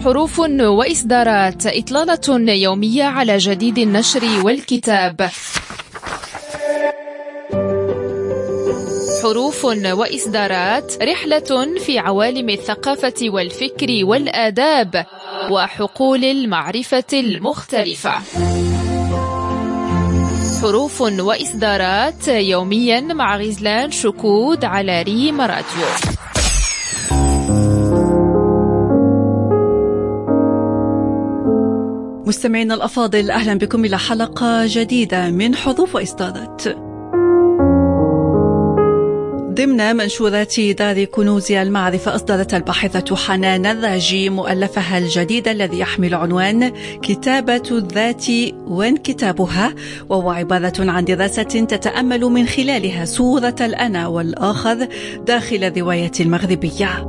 حروف وإصدارات، إطلالة يومية على جديد النشر والكتاب. حروف وإصدارات، رحلة في عوالم الثقافة والفكر والآداب وحقول المعرفة المختلفة. حروف وإصدارات يوميا مع غزلان شكود على ريم راديو. مستمعينا الأفاضل، أهلا بكم إلى حلقة جديدة من حروف وإصدارات. ضمن منشورات دار كنوز المعرفة، أصدرت الباحثة حنان الراجي مؤلفها الجديد الذي يحمل عنوان كتابة الذات وانكتابها، وهو عبارة عن دراسة تتأمل من خلالها صورة الأنا والآخر داخل الرواية المغربية.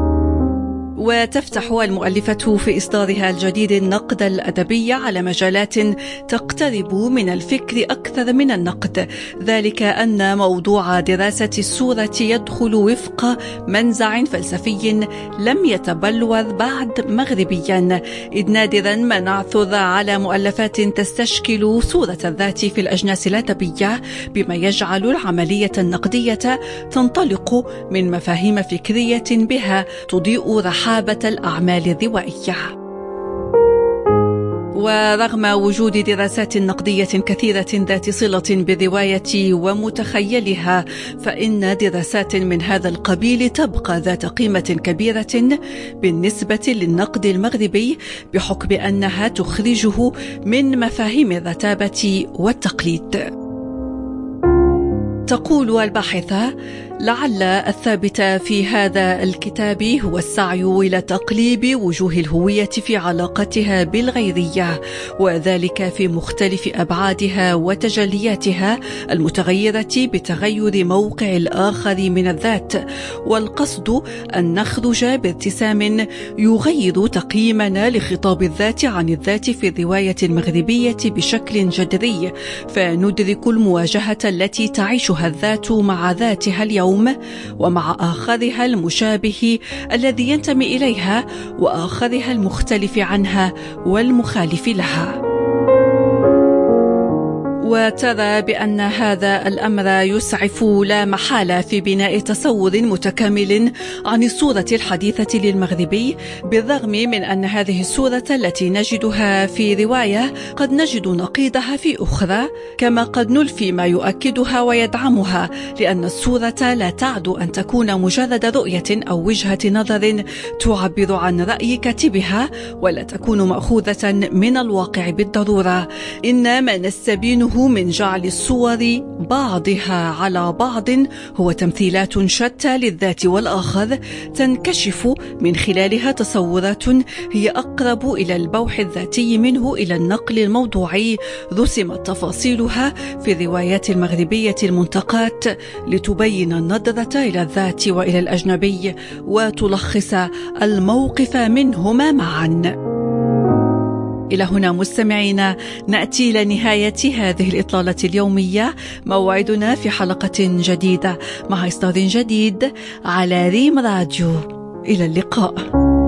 وتفتح المؤلفة في إصدارها الجديد النقد الأدبي على مجالات تقترب من الفكر أكثر من النقد، ذلك أن موضوع دراسة الصورة يدخل وفق منزع فلسفي لم يتبلور بعد مغربيا، إذ نادرا ما نعثر على مؤلفات تستشكل صورة الذات في الأجناس الأدبية، بما يجعل العملية النقدية تنطلق من مفاهيم فكرية بها تضيء رحابة الأعمال الروائية. ورغم وجود دراسات نقدية كثيرة ذات صلة بالرواية ومتخيلها، فإن دراسات من هذا القبيل تبقى ذات قيمة كبيرة بالنسبة للنقد المغربي، بحكم أنها تخرجه من مفاهيم الرتابة والتقليد. تقول الباحثة: لعل الثابت في هذا الكتاب هو السعي إلى تقليب وجوه الهوية في علاقتها بالغيرية، وذلك في مختلف أبعادها وتجلياتها المتغيرة بتغير موقع الآخر من الذات، والقصد أن نخرج بارتسام يغير تقييمنا لخطاب الذات عن الذات في الرواية المغربية بشكل جذري، فندرك المواجهة التي تعيشها الذات مع ذاتها اليوم ومع آخرها المشابه الذي ينتمي إليها، وآخرها المختلف عنها والمخالف لها. وترى بأن هذا الأمر يسعف لا محالة في بناء تصور متكامل عن الصورة الحديثة للمغربي، بالرغم من أن هذه الصورة التي نجدها في رواية قد نجد نقيضها في أخرى، كما قد نلفي ما يؤكدها ويدعمها، لأن الصورة لا تعد أن تكون مجرد رؤية أو وجهة نظر تعبر عن رأي كاتبها، ولا تكون مأخوذة من الواقع بالضرورة، إنما نستبينه من جعل الصور بعضها على بعض هو تمثيلات شتى للذات والآخر، تنكشف من خلالها تصورات هي أقرب إلى البوح الذاتي منه إلى النقل الموضوعي، رسمت تفاصيلها في الروايات المغربية المنتقاة لتبين النظرة إلى الذات وإلى الأجنبي وتلخص الموقف منهما معا. إلى هنا مستمعينا نأتي لنهاية هذه الإطلالة اليومية، موعدنا في حلقة جديدة مع إصدار جديد على ريم راديو. إلى اللقاء.